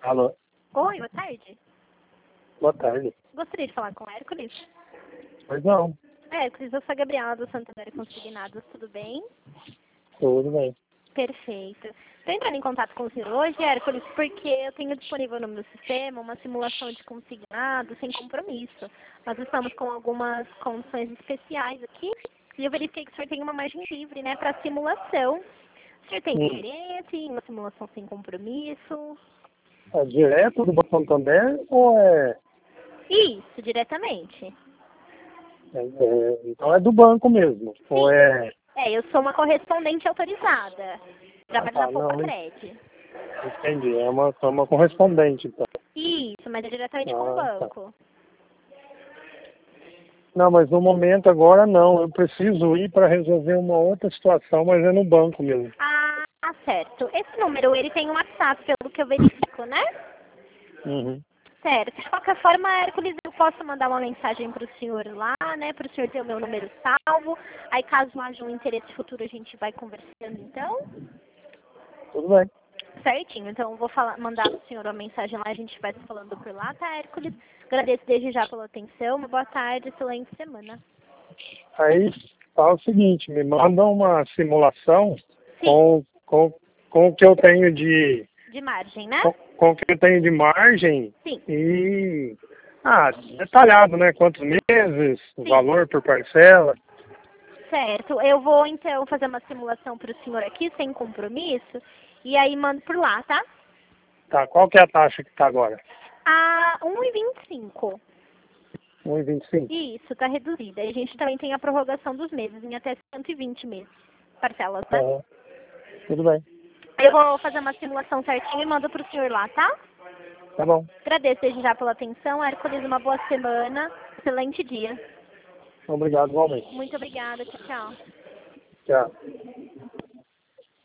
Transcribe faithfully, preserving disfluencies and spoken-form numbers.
Alô? Oi, boa tarde. Boa tarde. Gostaria de falar com o Hércules? Pois não, Hércules, eu sou a Gabriela do Santander Consignados, tudo bem? tudo bem. Perfeito. Estou entrando em contato com o senhor hoje, Hércules, porque eu tenho disponível no meu sistema uma simulação de consignados sem compromisso. Nós estamos com algumas condições especiais aqui e eu verifiquei que o senhor tem uma margem livre, né, para simulação. O senhor tem Hum. interesse em uma simulação sem compromisso? É direto do Banco Santander ou é, Isso, diretamente. é- é- Então é do banco mesmo? Ou é... É, eu sou uma correspondente autorizada. Ah, Trabalho tá, na não, Poupa-Cred. entendi. É uma, é uma correspondente, então. Isso, mas é diretamente com o Ah, tá. banco. Não, mas no momento agora não. Eu preciso ir para resolver uma outra situação, mas é no banco mesmo. Ah, certo. Esse número, ele tem um WhatsApp, pelo que eu verifico, né? Uhum. Certo. De qualquer forma, Hércules, eu posso mandar uma mensagem para o senhor lá, né? Para o senhor ter o meu número salvo. Aí, caso haja um interesse futuro, a gente vai conversando, então. Tudo bem. Certinho. Então, eu vou falar, mandar para o senhor uma mensagem lá, a gente vai se falando por lá, tá, Hércules? Agradeço desde já pela atenção. Uma boa tarde, excelente semana. Aí fala o seguinte, me manda uma simulação Sim, com, com, com o que eu tenho de... de margem, né? com, com o que eu tenho de margem Sim, e ah, detalhado, né? Quantos meses, o sim. valor por parcela. Certo. Eu vou, então, fazer uma simulação para o senhor aqui, sem compromisso, e aí mando por lá, tá? Tá, qual que é a taxa que tá agora? A um e vinte e cinco. um e vinte e cinco. Isso, tá reduzida. E a gente também tem a prorrogação dos meses, em até cento e vinte meses. Parcelas, né? Aham. Tudo bem. Eu vou fazer uma simulação certinho e mando para o senhor lá, tá? Tá bom. Agradeço desde já pela atenção. Hércules, uma boa semana. Excelente dia. Obrigado, igualmente. Muito obrigada. Tchau, tchau. Tchau.